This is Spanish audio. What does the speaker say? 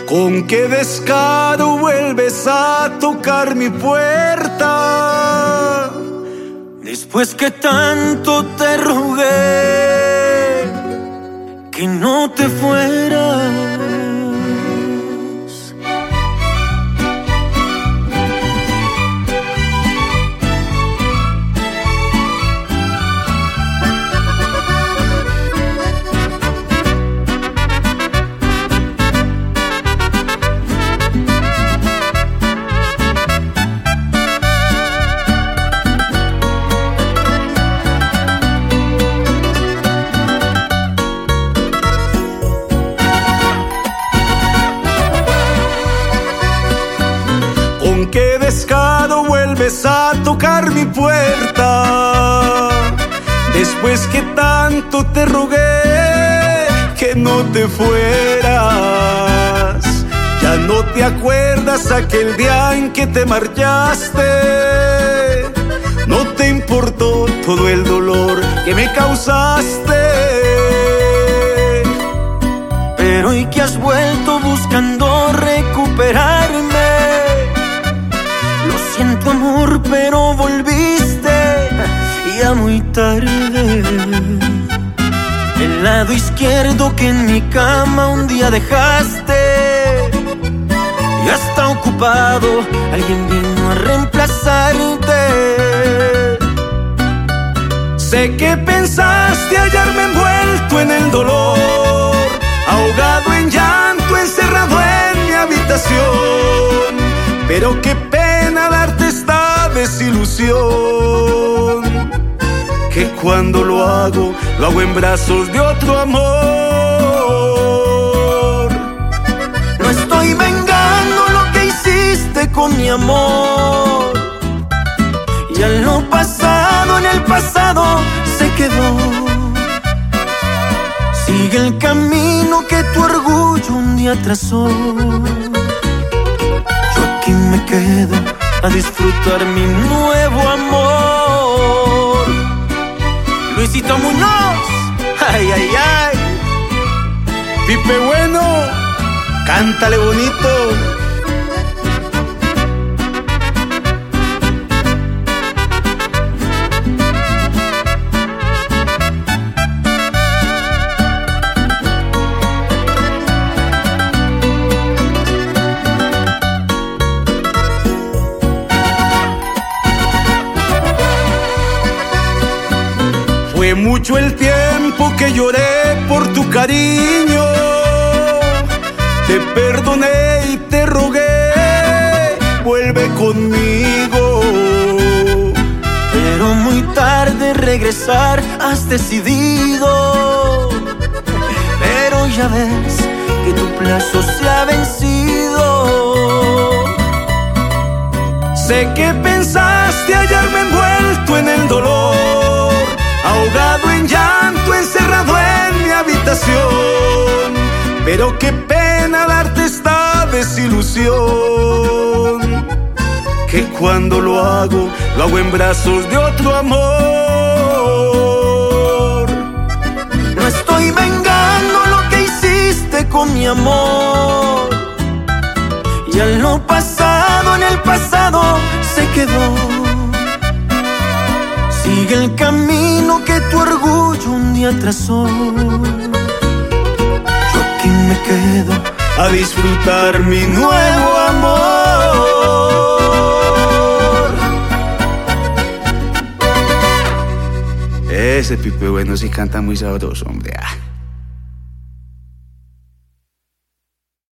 ¿Con qué descaro vuelves a tocar mi puerta? Después que tanto te rogué que no te fueras. ¿Con qué descaro vuelves a tocar mi puerta? Después que tanto te rogué que no te fueras. Ya no te acuerdas aquel día en que te marchaste. No te importó todo el dolor que me causaste. Pero hoy que has vuelto buscando recuperarme, siento amor, pero volviste ya muy tarde. El lado izquierdo que en mi cama un día dejaste ya está ocupado, alguien vino a reemplazarte. Sé que pensaste hallarme envuelto en el dolor, ahogado en llanto, encerrado en mi habitación. Pero qué pena darte esta desilusión, que cuando lo hago en brazos de otro amor. No estoy vengando lo que hiciste con mi amor. Ya lo pasado en el pasado se quedó. Sigue el camino que tu orgullo un día trazó. Me quedo a disfrutar mi nuevo amor. Luisito Muñoz, ay, ay, ay. Pipe Bueno, cántale bonito. Fue mucho el tiempo que lloré por tu cariño. Te perdoné y te rogué, vuelve conmigo. Pero muy tarde regresar has decidido. Pero ya ves que tu plazo se ha vencido. Sé que pensaste hallarme envuelto en el dolor, ahogado en llanto, encerrado en mi habitación. Pero qué pena darte esta desilusión, que cuando lo hago en brazos de otro amor. No estoy vengando lo que hiciste con mi amor. Ya lo pasado en el pasado se quedó. Sigue el camino que tu orgullo un día trazó. Yo aquí me quedo a disfrutar mi nuevo amor. Ese Pipe Bueno sí canta muy sabroso, hombre.